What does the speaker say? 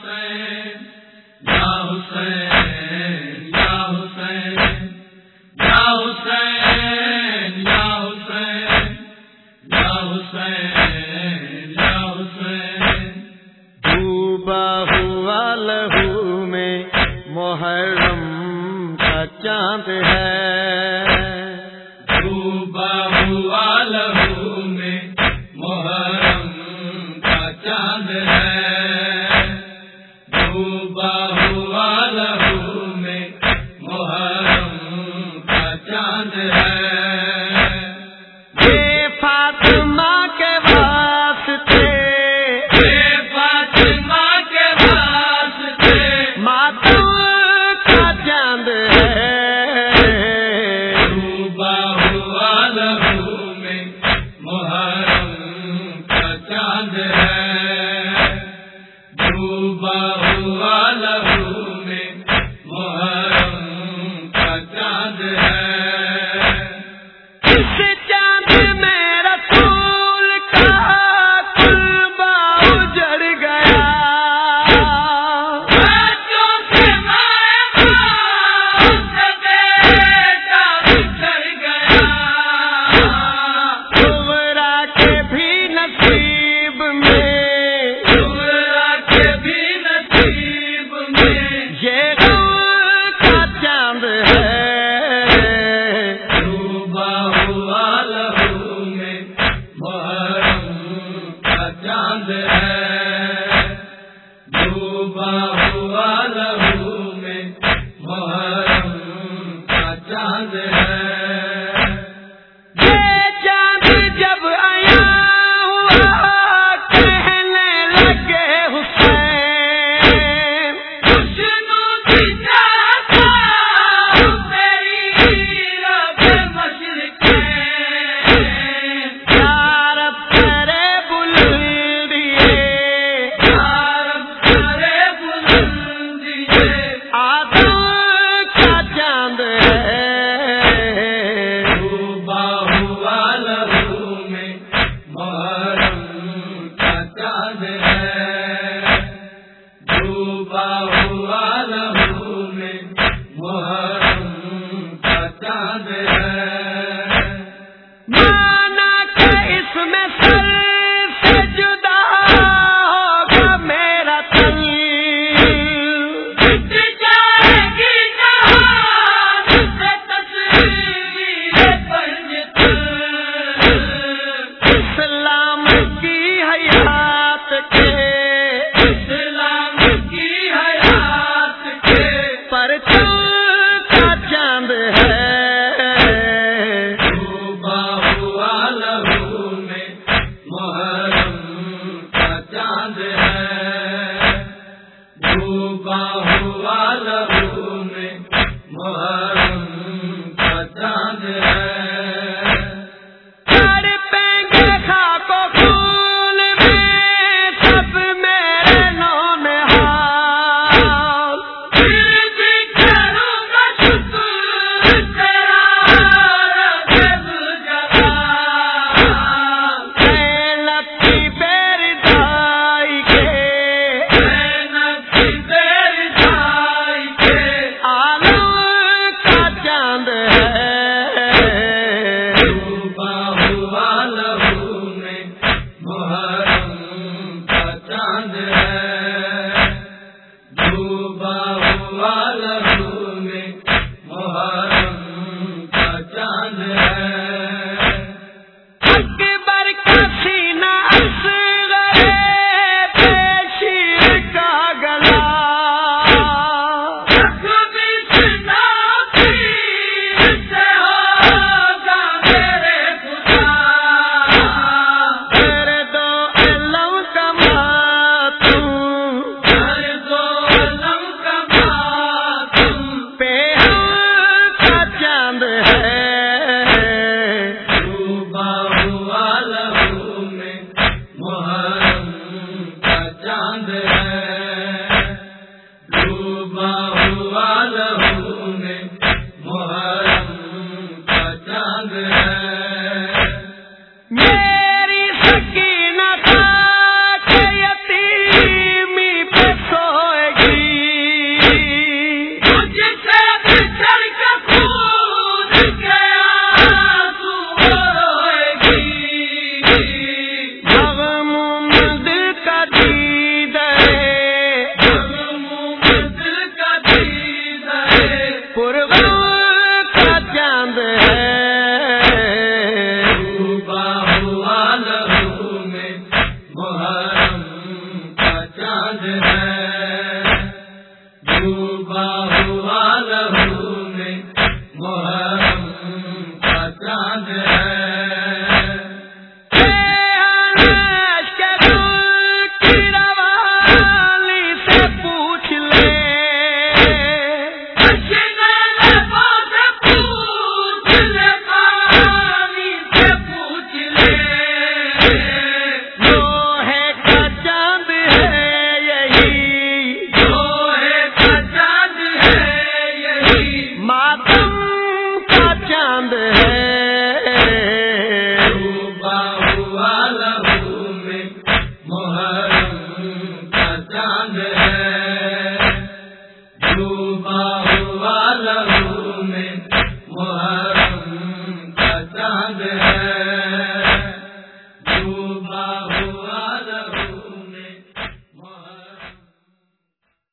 ڈوبا ہوا لہو میں محرم کا چاند ہے، ڈوبا ہوا لہو میں محرم کا چاند ہے، ڈوبا ہوا لہو میں محرم کا چاند ہے۔ یہ فاطمہ کے واسطے، یہ فاطمہ کے واسطے ماتم کا چاند ہے، ڈوبا ہوا لہو میں محرم کا چاند ہے، ڈوبا ہوا لہو میں محرم کا چاند ہے۔ اس چاند میں رسول کا قلبہ اجڑ گیا، بچوں سے ماں سے بیٹا بچھڑ گیا، صغرا کے بھی نصیب میں، صغرا کے بھی نصیب میں یہ غم کا چاند ہے، ڈوبا ہوا لہو میں محرم کا چاند ہے، ڈوبا ہوا لہو میں محرم کا چاند ہے۔ یہ چاند جب آیا ہوا کہنے لگے حسین، خوشنو کی چاہتا تیری رب مشرق یارب کرے بلندیے، یارب کرے بلندیے، آدم کا چاند ہے، ڈوبا ہوا لہو میں محرم کا چاند ہے، ڈوبا ہوا لہو میں محرم کا چاند ہے۔ مانا کہ اس میں سر سے جدا ہوگا میرا تن، مٹ جائے گی جہان سے تصویر پنجتن، اسلام کی حیات کے اسلام کی حیات کے پرچم کا چاند ہے، ڈوبا ہوا لہو میں محرم کا چاند ہے، ڈوبا ہوا لہو میں محرم کا چاند ہے۔ تڑپیں گے خاک و خون میں سب میرے نونہال، پھر بھی کروں گا شکر تیرا رب ذوالجلال، لکی بیردائی کے محرم کا چاند ہے، ڈوبا ہوا لہو میں محرم کا چاند ہے۔ ڈوبا ہوا لہو میں محرم کا چاند